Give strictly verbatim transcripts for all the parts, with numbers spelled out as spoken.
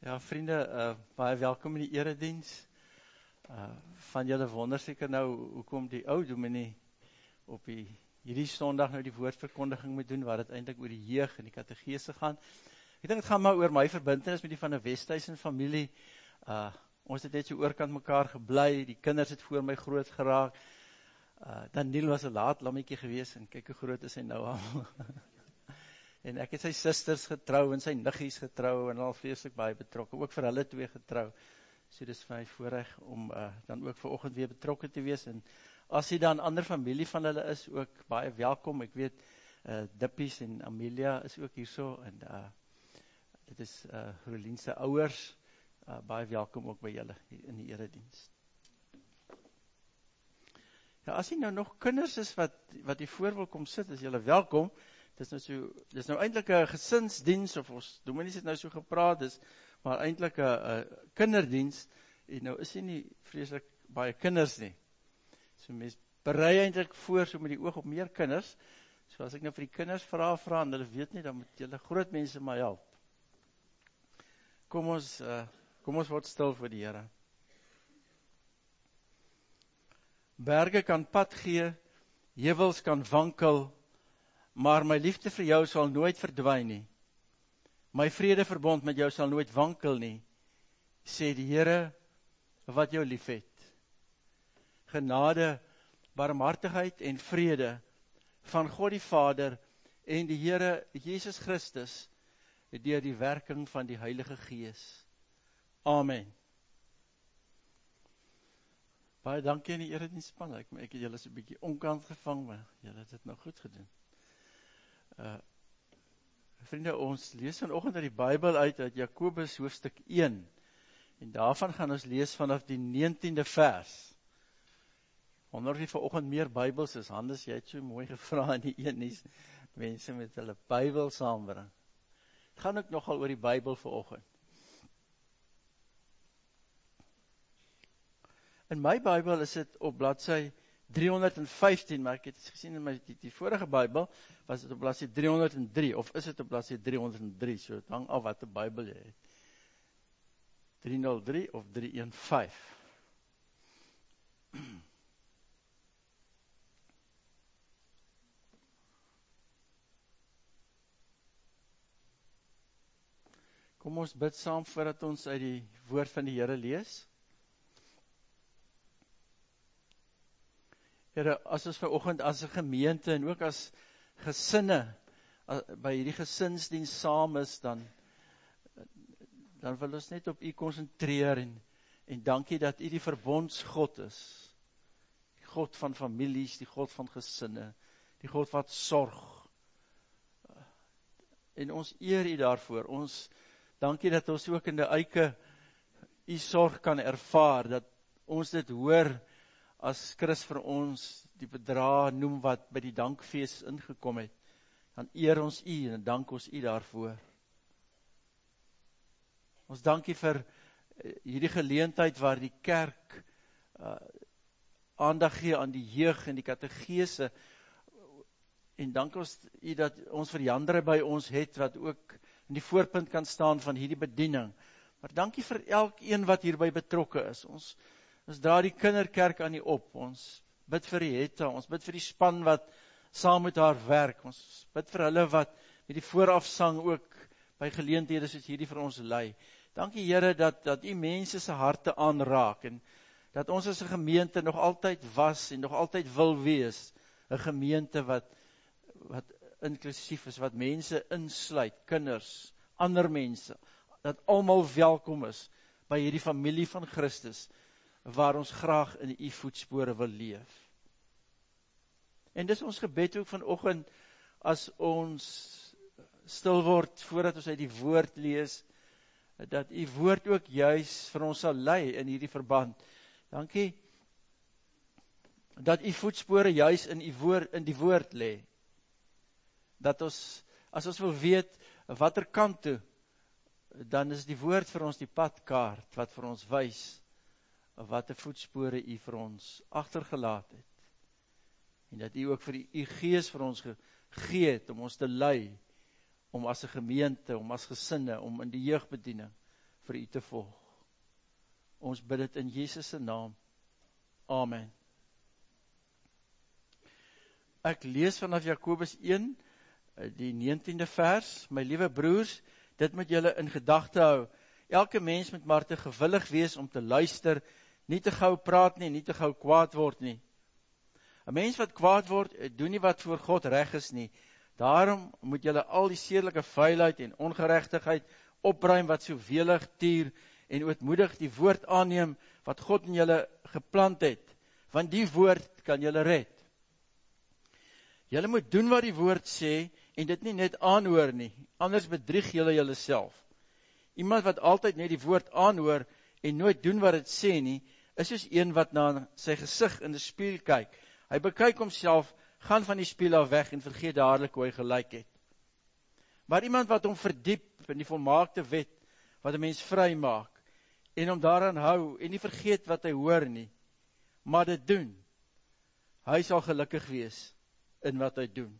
Ja, vriende, uh, baie welkom in die erediens. Uh, van julle wonder seker nou, hoekom die ou dominee op die, hierdie Sondag nou die woordverkondiging moet doen, waar het eintlik oor die jeug en die kategese gaan. Ek dink het gaan maar oor my verbintenis met die van die Westhuizen familie. Uh, ons het net so oorkant mekaar gebly, die kinders het voor my groot geraak. Uh, Daniel was 'n laat lammetjie gewees, en kyk hoe groot is hy nou al. En ek het sy susters getrou, en sy niggies getrou, en al vreeslik baie betrokke, ook vir hulle twee getrou. So dis vir my voorreg om uh, dan ook vanoggend weer betrokke te wees, en as hy dan ander familie van hulle is, ook baie welkom. Ek weet, uh, Dippies en Amelia is ook hierso, en uh, dit is uh, Rolien se ouers, uh, baie welkom ook by julle in die erediens. Ja, as jy nou nog kinders is wat, wat hier voor wil kom sit, is julle welkom. Dis nou so, dis nou eintlik 'n gesinsdiens, of ons dominees het nou so gepraat, dis maar eintlik 'n kinderdiens, en nou is hier nie vreeslik baie kinders nie. So mens berei eintlik voor, so met die oog op meer kinders, so as ek nou vir die kinders vra, vra, en hulle weet nie, dan moet julle groot mense my help. Kom ons, uh, kom ons word stil vir die Here. Berge kan pad gee, heuwels kan wankel, maar my liefde vir jou sal nooit verdwyn nie. My vredeverbond met jou sal nooit wankel nie, sê die Here wat jou liefhet. Genade, barmhartigheid en vrede van God die Vader en die Here Jesus Christus deur die werking van die Heilige Gees. Amen. Baie dankie aan die erediensspan. Ek, ek het julle so 'n bietjie onkant gevang, maar julle het dit nou goed gedoen. Uh, vriende, ons lees vanoggend uit die Bybel uit, uit Jakobus hoofstuk een, en daarvan gaan ons lees vanaf die negentiende vers. Wonder of jy vanoggend meer Bybels is. Hannes, jy het so mooi gevra in die een nie, mense met hulle Bybel saambring. Het gaan ook nogal oor die Bybel vanoggend. In my Bybel is dit op bladsy driehonderd vyftien, maar ek het gesien in my die, die vorige Bybel, was dit op bladsy driehonderd drie, of is dit op bladsy driehonderd drie, so het hang af wat die Bybel jy het. driehonderd drie of driehonderd vijftien. Kom ons bid saam voordat ons uit die woord van die Here lees. Here, as ons vanoggend as 'n gemeente en ook as gesinne by hierdie gesinsdiens saam is, dan dan wil ons net op U konsentreer en en dankie dat U die verbondsgod is. Die God van families, die God van gesinne, die God wat sorg. En ons eer U daarvoor. Ons dankie dat ons ook in die eike U sorg kan ervaar, dat ons dit hoor as Chris vir ons die bedra noem wat by die dankfees ingekom het, dan eer ons U en dank ons U daarvoor. Ons dankie vir hierdie geleentheid waar die kerk uh, aandag gee aan die jeug en die kategese, en dank ons U dat ons vir die ander by ons het, wat ook in die voorpunt kan staan van hierdie bediening. Maar dankie vir elkeen wat hierby betrokke is. Ons Ons dra die kinderkerk aan die op, ons bid vir die Hetta, ons bid vir die span wat saam met haar werk, ons bid vir hulle wat met die voorafsang ook by geleenthede soos hierdie vir ons lei. Dankie Here dat, dat U mense se harte aanraak, en dat ons as 'n gemeente nog altyd was, en nog altyd wil wees, 'n gemeente wat, wat inklusief is, wat mense insluit, kinders, ander mense, dat almal welkom is by hierdie familie van Christus, waar ons graag in U voetspore wil leef. En dis ons gebed ook vanoggend, as ons stil word, voordat ons uit die woord lees, dat U woord ook juis vir ons sal lei in hierdie verband. Dankie, dat U voetspore juis in, U woord, in die woord lê. Dat ons, as ons wil weet, watter kant toe, dan is die woord vir ons die padkaart, wat vir ons wys, wat die voetspore U vir ons agtergelaat het. En dat U ook vir die, U Gees vir ons gegee het, om ons te lei, om as 'n gemeente, om as gesinne, om in die jeugbediening vir u te volg. Ons bid dit in Jesus se naam. Amen. Ek lees vanaf Jakobus een, die negentiende vers. My liewe broers, dit moet julle in gedagte hou. Elke mens moet maar te gewillig wees om te luister, nie te gou praat nie, nie te gou kwaad word nie. 'n Mens wat kwaad word, doen nie wat voor God reg is nie. Daarom moet julle al die sedelike vuilheid en ongeregtigheid opruim wat so welig tuur en ootmoedig die woord aanneem wat God in julle geplant het, want die woord kan julle red. Julle moet doen wat die woord sê en dit nie net aanhoor nie, anders bedrieg julle julleself. Iemand wat altyd net die woord aanhoor en nooit doen wat dit sê nie, is soos een wat na sy gesig in die spieël kyk. Hy bekyk homself, gaan van die spieël af weg en vergeet dadelik hoe hy gelyk het. Maar iemand wat hom verdiep in die volmaakte wet, wat 'n mens vry maak, en hom daaraan hou, en nie vergeet wat hy hoor nie, maar dit doen, hy sal gelukkig wees in wat hy doen.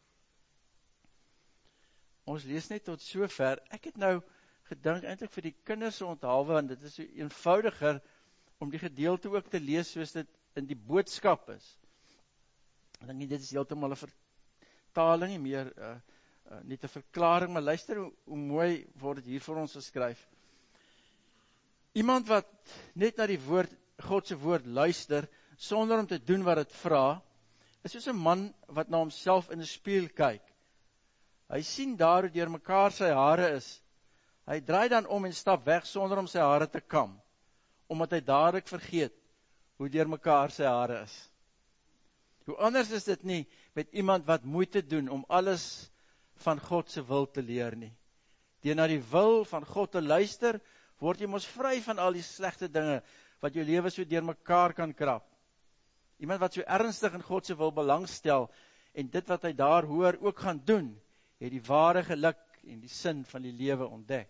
Ons lees net tot sover. Ek het nou gedink eintlik vir die kinders se onthaalwe, want dit is so eenvoudiger om die gedeelte ook te lees soos dit in die boodskap is. Ek dink nie dit is heeltemal 'n vertaling nie, meer uh, uh, net 'n verklaring, maar luister hoe, hoe mooi word dit hier vir ons geskryf. Iemand wat net na die woord, God se woord luister, sonder om te doen wat dit vra, is soos 'n man wat na homself in 'n spieël kyk. Hy sien daar hoe deur mekaar sy hare is. Hy draai dan om en stap weg sonder om sy hare te kam, omdat hy dadelik vergeet hoe deur mekaar sy hare is. Hoe anders is dit nie met iemand wat moeite doen om alles van God se wil te leer nie. Deur na die wil van God te luister, word jy mos vry van al die slegte dinge wat jou lewe so deur mekaar kan krap. Iemand wat so ernstig in God se wil belangstel en dit wat hy daar hoor ook gaan doen, het die ware geluk en die sin van die lewe ontdek.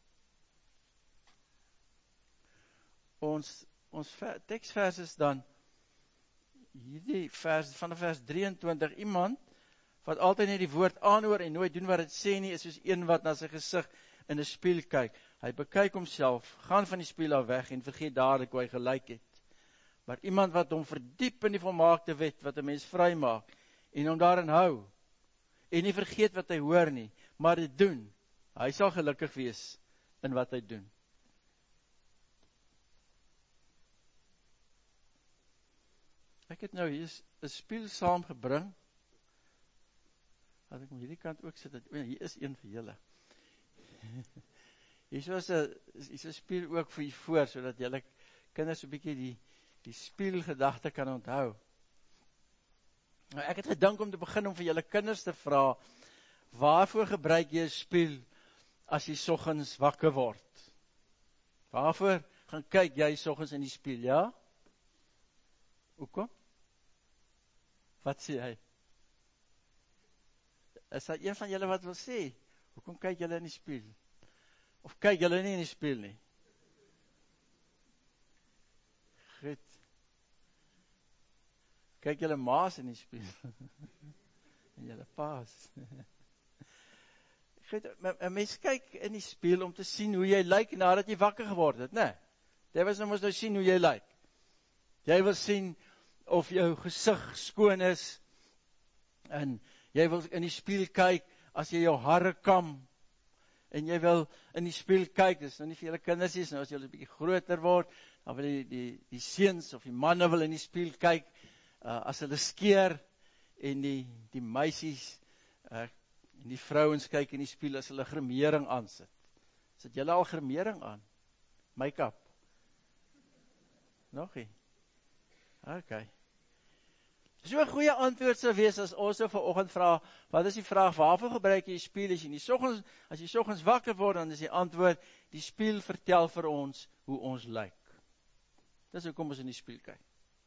Ons, ons teksvers is dan hierdie vers, vanaf vers drieëntwintig, iemand wat altyd net die woord aanhoor en nooit doen wat dit sê nie, is soos een wat na sy gesig in 'n spieël kyk. Hy bekyk homself, gaan van die spieël af weg en vergeet dadelik hoe hy gelyk het. Maar iemand wat hom verdiep in die volmaakte wet, wat 'n mens vry maak, en hom daarin hou, en nie vergeet wat hy hoor nie, maar dit doen, hy sal gelukkig wees in wat hy doen. Ek het nou hier 'n spieël saamgebring. Laat ek hom hierdie kant ook sit. Hier is een vir julle. Hier is 'n hier is 'n spieël ook vir u voor, sodat julle kinders 'n bietjie die die spieëlgedagte kan onthou. Nou ek het gedink om te begin om vir julle kinders te vra, waarvoor gebruik jy 'n spieël as jy soggens wakker word? Waarvoor gaan kyk jy soggens in die spieël, ja? Hoekom? Wat sê hy? Is daar een van julle wat wil sê? Hoekom kyk julle in die spieël? Of kyk julle nie in die spieël nie? Goed. Kyk julle maas in die spieël. En julle paas. Goed, 'n mens kyk in die spieël om te sien hoe jy lyk nadat jy wakker geword het, né? Jy wil nou mos nou sien hoe jy lyk. Jy wil sien of jou gesig skoon is, en jy wil in die spieël kyk, as jy jou hare kam, en jy wil in die spieël kyk, dis nou nie vir julle kinders nie, nou as julle 'n bietjie groter word, dan wil die, die, die seuns of die manne wil in die spieël kyk, uh, as hulle skeer, en die, die meisies, uh, en die vrouens kyk in die spieël, as hulle grimering aansit. Sit julle al grimering aan? Make-up? Nog nie? Ok. So 'n goeie antwoord sou wees as ons so vanoggend vra, wat is die vraag, waarvoor gebruik jy die spieël as jy nie soggens, as jy soggens wakker word, dan is die antwoord, die spieël vertel vir ons hoe ons lyk. Dis hoekom ons in die spieël kyk.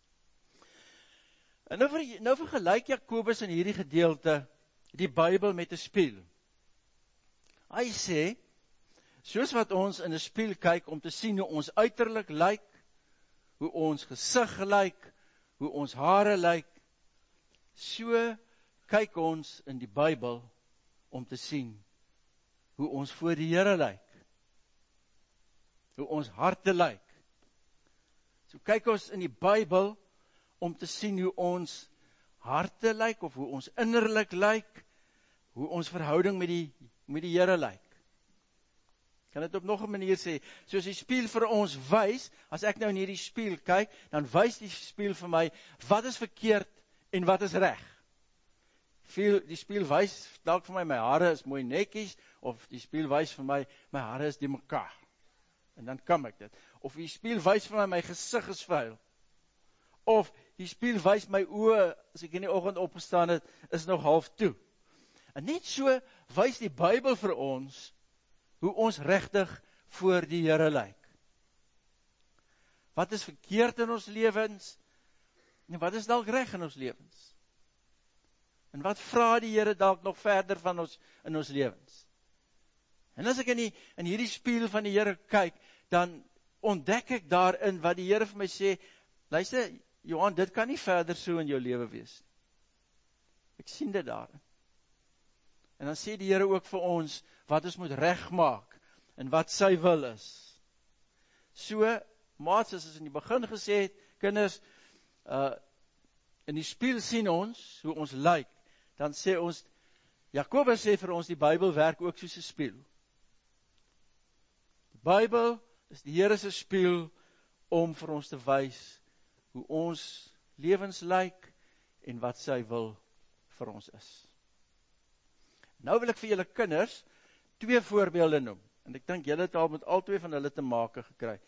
En nou, ver, nou vergelyk Jakobus in hierdie gedeelte die Bybel met 'n spieël. Hy sê, soos wat ons in 'n spieël kyk om te sien hoe ons uiterlik lyk, hoe ons gesig lyk, hoe ons hare lyk, so kyk ons in die Bybel om te sien hoe ons voor die Here lyk. hoe ons harte lyk. So kyk ons in die Bybel, om te sien hoe ons harte lyk, of hoe ons innerlik lyk, hoe ons verhouding met die, met die Here lyk. Kan dit op nog 'n manier sê, soos die spieël vir ons wys, as ek nou in hierdie spieël kyk, dan wys die spieël vir my, wat is verkeerd en wat is reg. Die spieël wys dalk vir my, my hare is mooi netjies, of die spieël wys vir my, my hare is die mekaar. En dan kan ek dit. Of die spieël wys vir my, my gesig is vuil. Of die spieël wys my oë, as ek in die oggend opgestaan het, is nog half toe. En net so wys die Bybel vir ons, hoe ons regtig voor die Here lyk. Wat is verkeerd in ons lewens, en wat is dalk reg in ons lewens? En wat vra die Here dalk nog verder van ons, in ons lewens? En as ek in, die, in hierdie spieël van die Here kyk, dan ontdek ek daarin, wat die Here vir my sê, luister, Johan, dit kan nie verder so in jou lewe wees. Ek sien dit daarin. En dan sê die Here ook vir ons, wat ons moet regmaak, en wat sy wil is. So, maats, as ons in die begin gesê het, kinders, uh, in die spieël sien ons, hoe ons lyk, dan sê ons, Jakobus sê vir ons, die Bybel werk ook soos 'n spieël. Die Bybel is die Here se spieël, om vir ons te wys, hoe ons lewens lyk, en wat sy wil vir ons is. Nou wil ek vir julle kinders, twee voorbeelde noem, en ek dink julle het al met al twee van hulle te make gekry.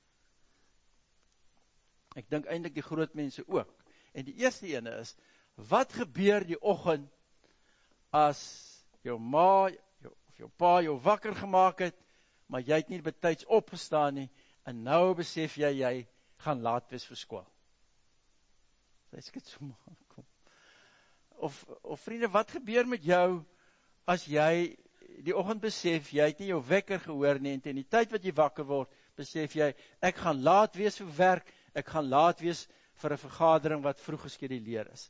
Ek dink eintlik die groot mense ook. En die eerste ene is, wat gebeur die oggend, as jou ma, jou, of jou pa jou wakker gemaak het, maar jy het nie betyds opgestaan nie, en nou besef jy, jy gaan laat wees vir skool. Sy skit so maar, kom. Of, of vriende, wat gebeur met jou, as jy die oggend besef, jy het nie jou wekker gehoor nie, en teen die tyd wat jy wakker word, besef jy, ek gaan laat wees vir werk, ek gaan laat wees vir 'n vergadering wat vroeg geskeduleer is.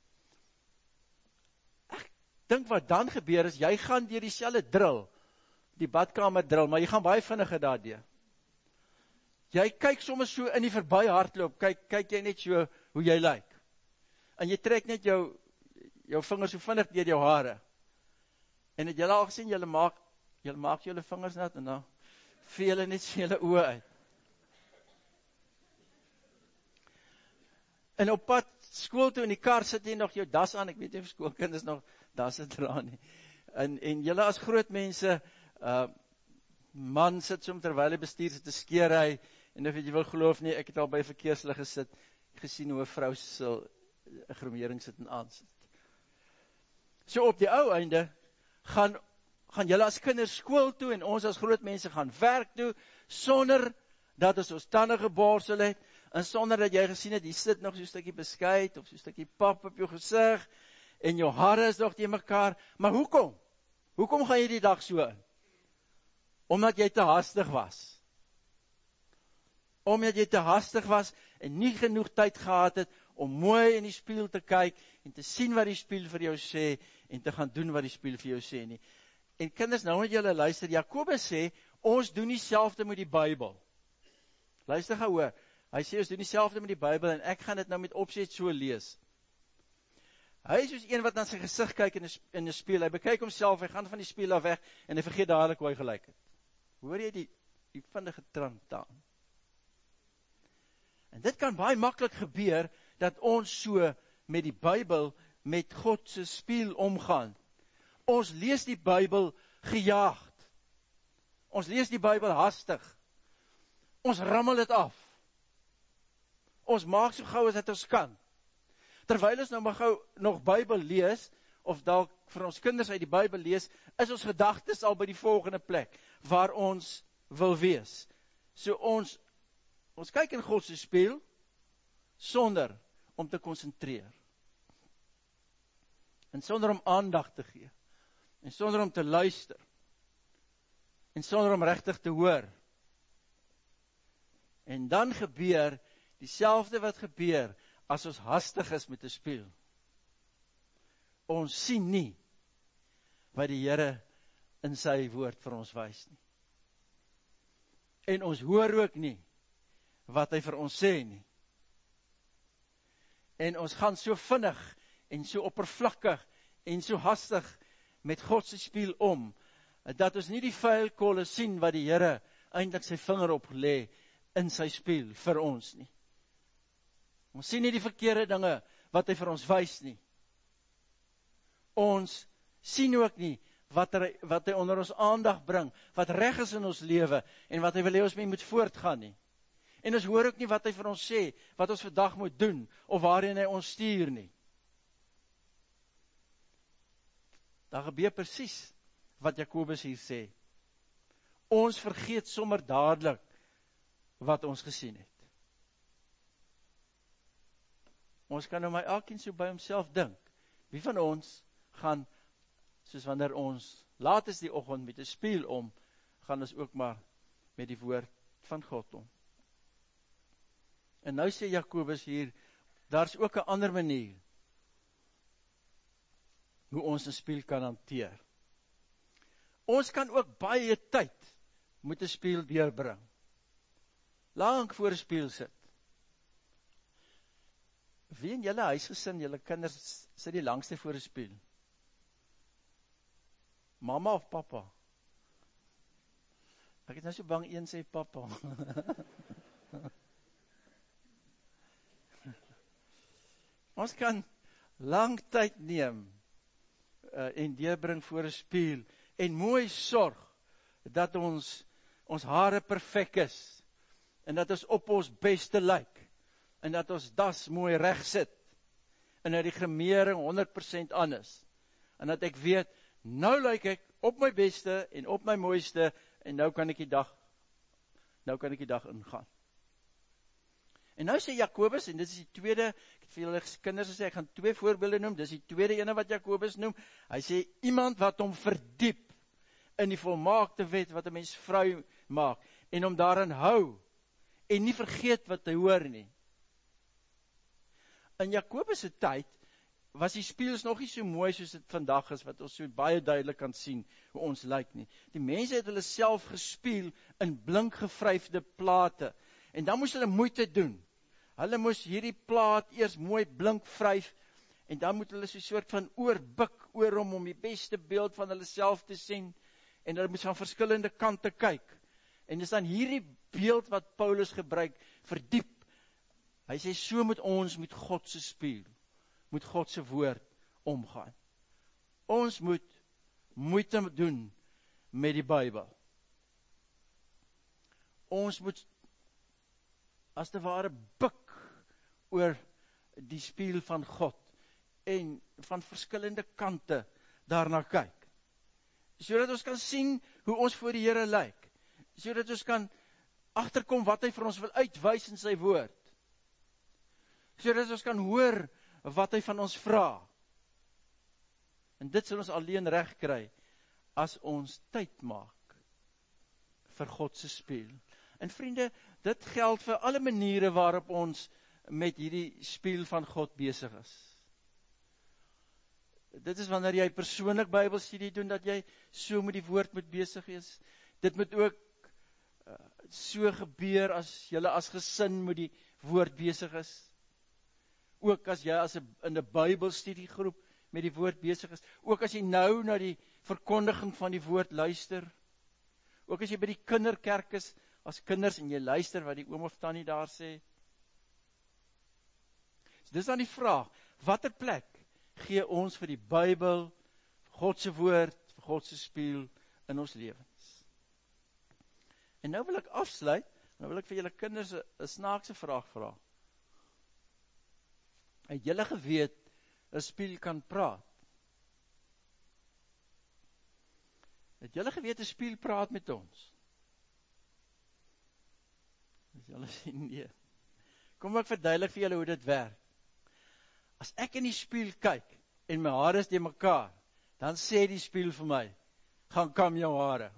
Ek dink wat dan gebeur is, jy gaan deur dieselfde drill, die badkamer drill, maar jy gaan baie vinniger daardeur. Jy kyk sommer so in die verby hardloop, kyk, kyk jy net so hoe jy lyk. En jy trek net jou, jou vingers so vinnig deur jou hare. En het julle al gesien, julle maak, julle maak julle vingers nat, en dan vee julle net so julle oë uit. En op pad skool toe in die kar sit jy nog jou das aan, ek weet nie of skoolkinders nog dasse dra nie. En, en julle as groot mense, uh, man sit som terwyl hy bestuur sit te skeer hy, en of jy wil geloof nie, ek het al by verkeerslig gesit, gesien hoe 'n vrou se 'n gromering sit en aansit. So op die ou einde, gaan, gaan julle as kinders skool toe, en ons as groot mense gaan werk toe, sonder dat ons ons tande geborsel het, en sonder dat jy gesien het, jy sit nog so'n stukkie beskuit, of so'n stukkie pap op jou gesig, en jou hare is nog teen mekaar, maar hoekom? Hoekom gaan jy die dag so in? Omdat jy te hastig was. Omdat jy te hastig was, en nie genoeg tyd gehad het, om mooi in die spieël te kyk, en te sien wat die spieël vir jou sê, en te gaan doen wat die spieël vir jou sê nie. En kinders, nou moet julle luister, Jakobus sê, ons doen nie dieselfde met die Bybel. Luister gou hoor, hy sê ons doen dieselfde met die Bybel, en ek gaan dit nou met opset so lees. Hy is soos een wat na sy gesig kyk in 'n in 'n spieël, hy bekyk homself, hy gaan van die spieël af weg, en hy vergeet dadelik hoe hy gelyk het. Hoor jy die, die vindige trant daan? En dit kan baie maklik gebeur, dat ons so met die Bybel, met God se spieël omgaan. Ons lees die Bybel gejaagd. Ons lees die Bybel hastig. Ons rammel dit af. Ons maak so gou as dit ons kan. Terwyl ons nou maar gou nog Bybel lees, of dalk vir ons kinders uit die Bybel lees, is ons gedagtes al by die volgende plek, waar ons wil wees. So ons, ons kyk in God se spieël, sonder om te konsentreer. En sonder om aandag te gee. En sonder om te luister. En sonder om regtig te hoor. En dan gebeur dieselfde wat gebeur as ons hastig is met 'n spieël. Ons sien nie wat die Here in sy woord vir ons wys nie. En ons hoor ook nie wat hy vir ons sê nie. En ons gaan so vinnig en so oppervlakkig en so hastig met God se spieël om, dat ons nie die vuilkolle sien wat die Here eintlik sy vinger op lê in sy spieël vir ons nie. Ons sien nie die verkeerde dinge wat hy vir ons wys nie. Ons sien ook nie wat hy, wat hy onder ons aandag bring, wat reg is in ons lewe, en wat hy wil hê ons mee moet voortgaan nie. En ons hoor ook nie wat hy vir ons sê, wat ons vandag moet doen, of waarheen hy ons stuur nie. Daar gebeur presies wat Jakobus hier sê. Ons vergeet sommer dadelik wat ons gesien het. Ons kan nou maar elkeen so by homself dink. Wie van ons gaan, soos wanneer ons laat is die oggend met 'n spieël om, gaan ons ook maar met die woord van God om. En nou sê Jakobus hier, daar's ook 'n ander manier hoe ons 'n spieël kan hanteer. Ons kan ook baie tyd met 'n spieël deurbring. Lank voor 'n spieël sit. Wie in julle huisgesin, julle kinders sit die langste voor 'n spieël? Mamma of pappa? Ek is nou so bang een sê pappa. Ons kan lang tyd neem uh, en deurbring voor 'n spieël en mooi sorg dat ons ons hare perfek is en dat ons op ons beste lyk en dat ons das mooi reg sit en dat die gremering honderd persent aan is en dat ek weet, nou lyk ek op my beste en op my mooiste en nou kan ek die dag nou kan ek die dag ingaan. En nou sê Jakobus, en dit is die tweede, ek het vir julle kinders gesê, ek gaan twee voorbeelde noem, dis die tweede ene wat Jakobus noem, hy sê, iemand wat hom verdiep in die volmaakte wet wat 'n mens vry maak, en hom daarin hou, en nie vergeet wat hy hoor nie. In Jakobus se tyd, was die spieëls nog nie so mooi soos dit vandag is, wat ons so baie duidelik kan sien, hoe ons lyk nie. Die mense het hulle self gespieël in blink gevryfde plate, en dan moes hulle moeite doen. Hulle moes hierdie plaat eers mooi blink vryf, en dan moet hulle so 'n soort van oorbuk oor hom, om die beste beeld van hulle self te sien, en hulle moes van verskillende kante kyk. En dis dan hierdie beeld wat Paulus gebruik, verdiep. Hy sê, so moet ons met God se spieël, moet God se woord omgaan. Ons moet moeite doen met die Bybel. Ons moet as te ware buk oor die spieël van God en van verskillende kante daarna kyk. Sodat ons kan sien hoe ons voor die Here lyk. Sodat ons kan agterkom wat hy vir ons wil uitwys in sy woord. Sodat ons kan hoor wat hy van ons vra. En dit sal ons alleen reg kry as ons tyd maak vir God se spieël. En vriende, dit geld vir alle maniere waarop ons met hierdie spieël van God besig is. Dit is wanneer jy persoonlik Bybelstudie doen, dat jy so met die woord moet besig wees. Dit moet ook uh, so gebeur as julle as gesin met die woord besig is. Ook as jy as 'n in 'n Bybelstudiegroep met die woord besig is. Ook as jy nou na die verkondiging van die woord luister. Ook as jy by die kinderkerk is, as kinders en jy luister wat die oom of tannie daar sê. So dis dan die vraag, watter plek gee ons vir die Bybel, vir God se woord, vir God se spieël in ons lewens? En nou wil ek afsluit, nou wil ek vir julle kinders 'n snaakse vraag vra. Het julle geweet, 'n spieël kan praat? Het julle geweet, 'n spieël praat met ons? As julle sien, nee. Kom ek verduidelik vir julle hoe dit werk. As ek in die spieël kyk, en my hare is die mekaar, dan sê die spieël vir my, gaan kam jou hare.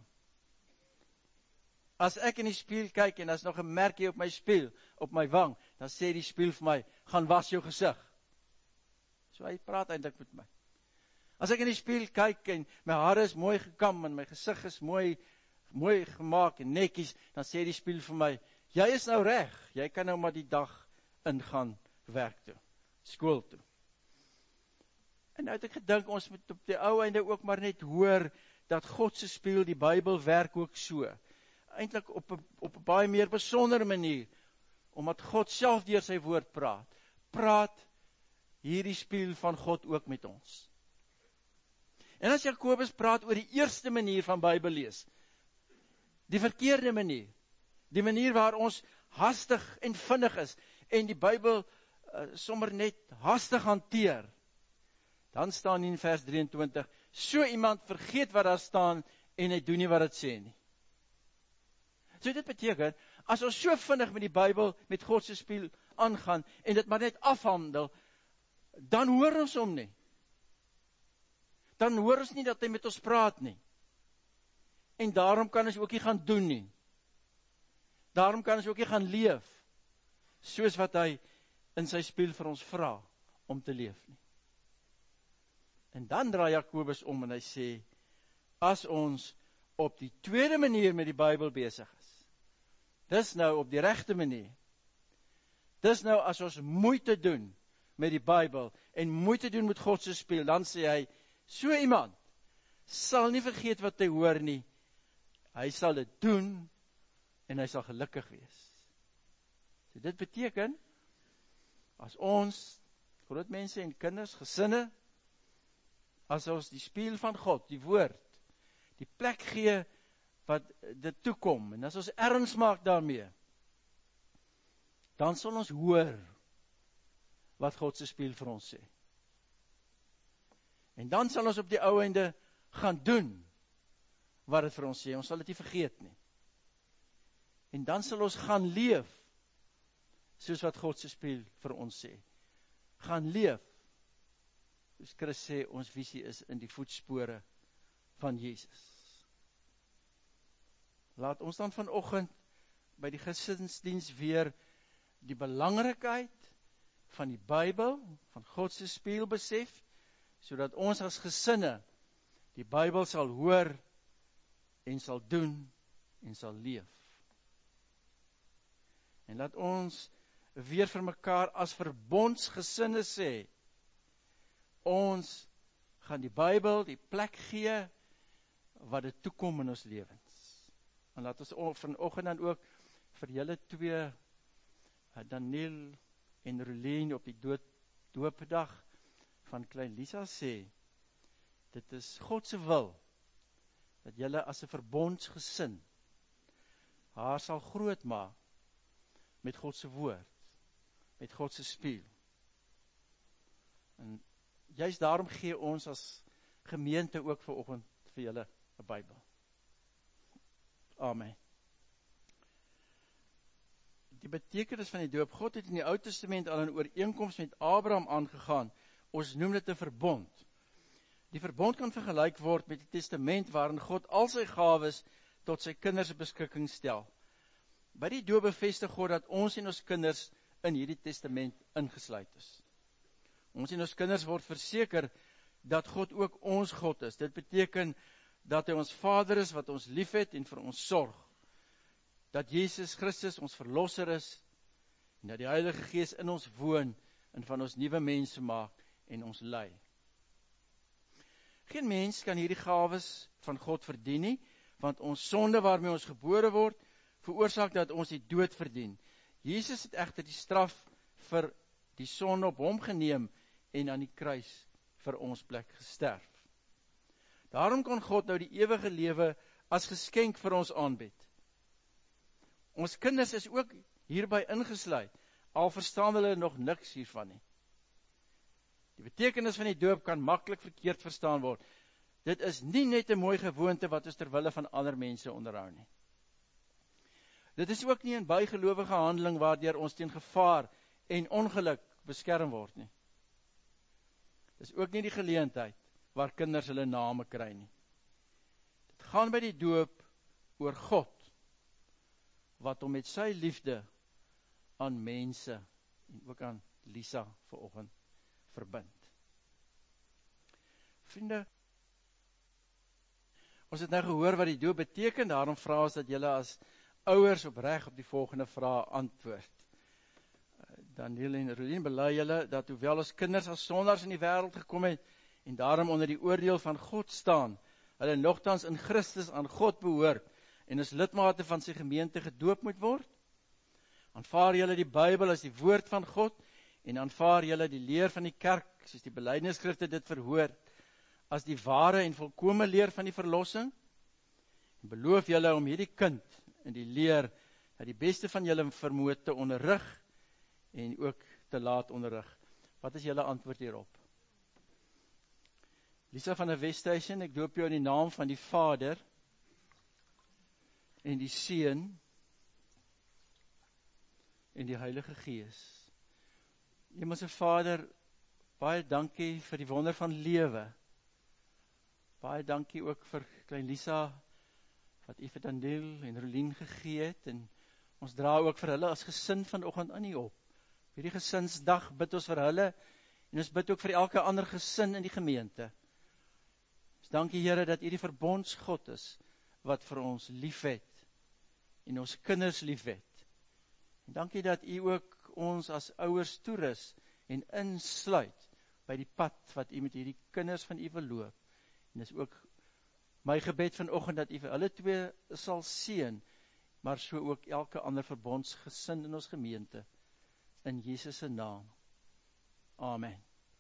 As ek in die spieël kyk, en daar's nog 'n merkie op my spieël, op my wang, dan sê die spieël vir my, gaan was jou gesig. So hy praat eintlik met my. As ek in die spieël kyk, en my hare is mooi gekam, en my gesig is mooi mooi gemaak en netjies, dan sê die spieël vir my, jy is nou reg, jy kan nou maar die dag ingaan werk toe, skool toe. En nou het ek gedink, ons moet op die ou einde ook maar net hoor, dat God se spieël, die Bybel, werk ook so. Eintlik op 'n op 'n baie meer besondere manier, omdat God self deur sy woord praat, praat hierdie spieël van God ook met ons. En as Jakobus praat oor die eerste manier van Bybel lees, die verkeerde manier, die manier waar ons hastig en vinnig is, en die Bybel uh, sommer net hastig hanteer, dan staan in vers drieëntwintig, so iemand vergeet wat daar staan, en hy doen nie wat dit sê nie. So dit beteken, as ons so vinnig met die Bybel, met God se spieël aangaan, en dit maar net afhandel, dan hoor ons hom nie. Dan hoor ons nie dat hy met ons praat nie. En daarom kan ons ook nie gaan doen nie. Daarom kan ons ook nie gaan leef, soos wat hy in sy spieël vir ons vra, om te leef nie. En dan draai Jakobus om en hy sê, as ons op die tweede manier met die Bybel besig is, dis nou op die regte manier, dis nou as ons moeite doen met die Bybel, en moeite doen met God se spieël, dan sê hy, so iemand sal nie vergeet wat hy hoor nie, hy sal dit doen, en hy sal gelukkig wees. So dit beteken, as ons, groot mense en kinders, gesinne, as ons die spieël van God, die woord, die plek gee, wat dit toekom, en as ons erns maak daarmee, dan sal ons hoor, wat God se spieël vir ons sê. En dan sal ons op die ou einde gaan doen, wat dit vir ons sê, ons sal dit nie vergeet nie. En dan sal ons gaan leef, soos wat God se spieël vir ons sê. Gaan leef, soos Chris sê, ons visie is in die voetspore van Jesus. Laat ons dan vanoggend by die gesinsdiens weer die belangrikheid van die Bybel, van God se spieël besef, sodat ons as gesinne die Bybel sal hoor en sal doen en sal leef. En laat ons weer vir mekaar as verbondsgesinne sê, ons gaan die Bybel die plek gee wat dit toekom in ons lewens. En laat ons vanoggend dan ook vir julle twee, Daniel en Rolien, op die dood, doopdag van klein Lisa sê, dit is God se wil, dat julle as 'n verbondsgesin haar sal groot maak met God se woord, met God se spieël. En juist daarom gee ons as gemeente ook vanoggend vir julle 'n Bybel. Amen. Die betekenis van die doop, God het in die Ou Testament al 'n ooreenkoms met Abraham aangegaan. Ons noem dit 'n verbond. Die verbond kan vergelyk word met die testament waarin God al sy gawes tot sy kinders beskikking stel. By die doop bevestig God dat ons en ons kinders in hierdie testament ingesluit is. Ons en ons kinders word verseker dat God ook ons God is. Dit beteken dat hy ons Vader is wat ons liefhet en vir ons sorg. Dat Jesus Christus ons verlosser is en dat die Heilige Gees in ons woon en van ons nuwe mense maak en ons lei. Geen mens kan hierdie gawes van God verdien nie, want ons sonde waarmee ons gebore word, veroorsaak dat ons die dood verdien. Jesus het egter die straf vir die sonde op hom geneem en aan die kruis vir ons plek gesterf. Daarom kan God nou die ewige lewe as geskenk vir ons aanbied. Ons kinders is ook hierby ingesluit, al verstaan hulle nog niks hiervan nie. Die betekenis van die doop kan maklik verkeerd verstaan word. Dit is nie net 'n mooi gewoonte wat ons ter wille van ander mense onderhou nie. Dit is ook nie 'n bygelowige handeling waardeur ons teen gevaar en ongeluk beskerm word nie. Dit is ook nie die geleentheid waar kinders hulle name kry nie. Dit gaan by die doop oor God, wat hom met sy liefde aan mense en ook aan Lisa vanoggend verbind. Vriende, Ons het nou gehoor wat die doop beteken, daarom vra ons dat julle as ouers opreg op die volgende vrae antwoord. Daniel en Rolien, bely julle dat hoewel ons kinders as sondaars in die wêreld gekom het en daarom onder die oordeel van God staan, hulle nogtans in Christus aan God behoort en as lidmate van sy gemeente gedoop moet word? Aanvaar julle die Bybel as die woord van God en aanvaar julle die leer van die kerk, soos die belydenisskrifte dit verhoor, as die ware en volkome leer van die verlossing? En beloof julle om hierdie kind in die leer dat die beste van julle vermoë te onderrig en ook te laat onderrig? Wat is julle antwoord hierop? Lisa van der Weststation, ek doop jou in die naam van die Vader en die Seun en die Heilige Gees. Hemelse Vader, baie dankie vir die wonder van lewe. Baie dankie ook vir klein Lisa, wat u vir Daniel en Rolien gegee het, en ons dra ook vir hulle as gesin vanoggend aan u op. Hierdie gesinsdag bid ons vir hulle, en ons bid ook vir elke ander gesin in die gemeente. Ons dankie Here dat u die verbondsgod is, wat vir ons lief het, en ons kinders lief het. En dankie dat u ook ons as ouers toerus, en insluit, by die pad wat u met hierdie kinders van u wil loop. En dis ook my gebed vanoggend, dat u vir hulle twee sal seën, maar so ook elke ander verbondsgesin in ons gemeente. In Jesus se naam. Amen.